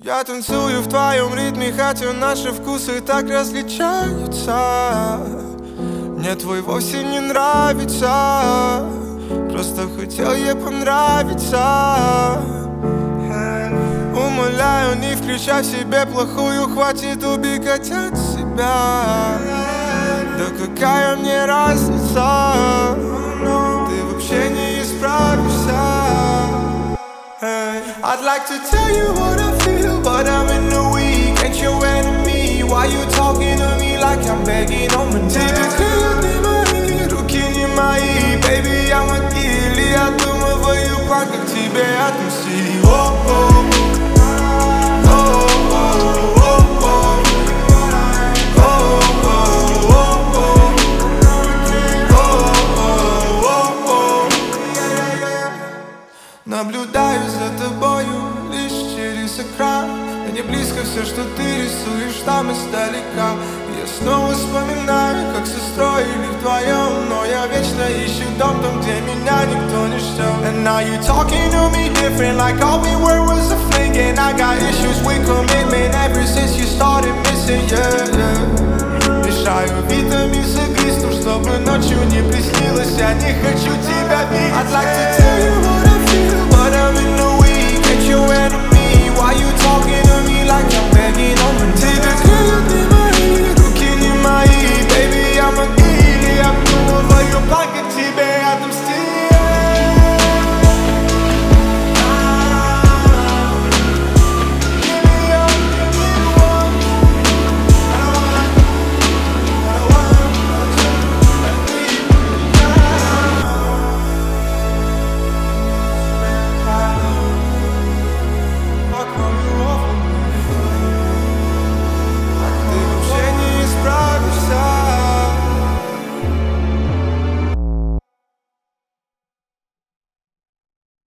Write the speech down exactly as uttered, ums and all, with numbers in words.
Я танцую в твоем ритме, хотя наши вкусы так различаются. Мне твой вовсе не нравится, просто хотел ей понравиться. Умоляю, не включай в себе плохую, хватит убегать от себя. Да какая мне разница, ты вообще не исправишься. I'd like to tell you what I feel, but I'm in the weak. Ain't your enemy, why you talking to me like I'm begging on my knees? Тебе клеют не мои, руки не мои. Baby, I'm a kill, и я думаю план, как тебе отмстить. Oh-oh. Наблюдаю за тобою лишь через экран. Мне близко все, что ты рисуешь там издалека. Я снова вспоминаю, как все строили вдвоем, но я вечно ищу дом там, где меня никто не ждет. And now you talking to me different, like all we were was a fling.